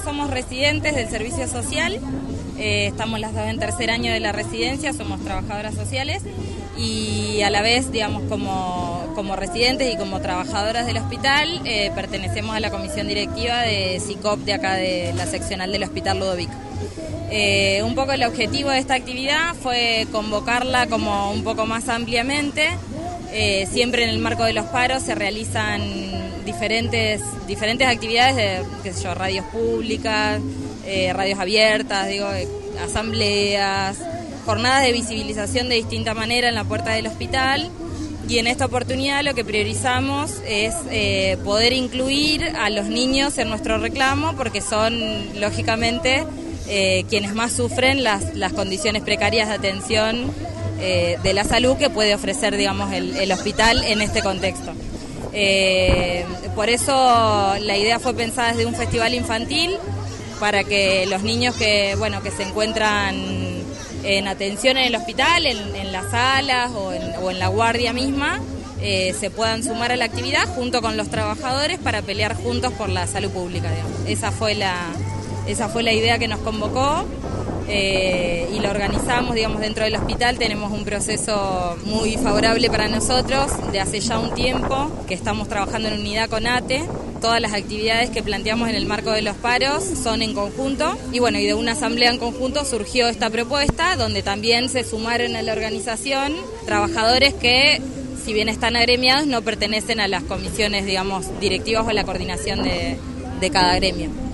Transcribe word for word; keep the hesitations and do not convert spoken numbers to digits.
somos residentes del servicio social, eh, estamos las dos en tercer año de la residencia, somos trabajadoras sociales y a la vez, digamos, como, como residentes y como trabajadoras del hospital, eh, pertenecemos a la comisión directiva de SICOP de acá de la seccional del Hospital Ludovico. Eh, un poco el objetivo de esta actividad fue convocarla como un poco más ampliamente. Eh, siempre en el marco de los paros se realizan diferentes, diferentes actividades de, qué sé yo, radios públicas, eh, radios abiertas, digo, eh, asambleas, jornadas de visibilización de distinta manera en la puerta del hospital. Y en esta oportunidad lo que priorizamos es eh, poder incluir a los niños en nuestro reclamo, porque son, lógicamente, eh, quienes más sufren las, las condiciones precarias de atención eh, de la salud que puede ofrecer, digamos, el, el hospital en este contexto. Eh, por eso la idea fue pensada desde un festival infantil, para que los niños que, bueno, que se encuentran en atención en el hospital, en, en las salas o en, o en la guardia misma, eh, se puedan sumar a la actividad junto con los trabajadores para pelear juntos por la salud pública, digamos. Esa fue la, esa fue la idea que nos convocó. Eh, y lo organizamos, digamos, dentro del hospital. Tenemos un proceso muy favorable para nosotros de hace ya un tiempo que estamos trabajando en unidad con A T E. Todas las actividades que planteamos en el marco de los paros son en conjunto y bueno, y de una asamblea en conjunto surgió esta propuesta donde también se sumaron a la organización trabajadores que, si bien están agremiados, no pertenecen a las comisiones, digamos, directivas o a la coordinación de, de cada gremio.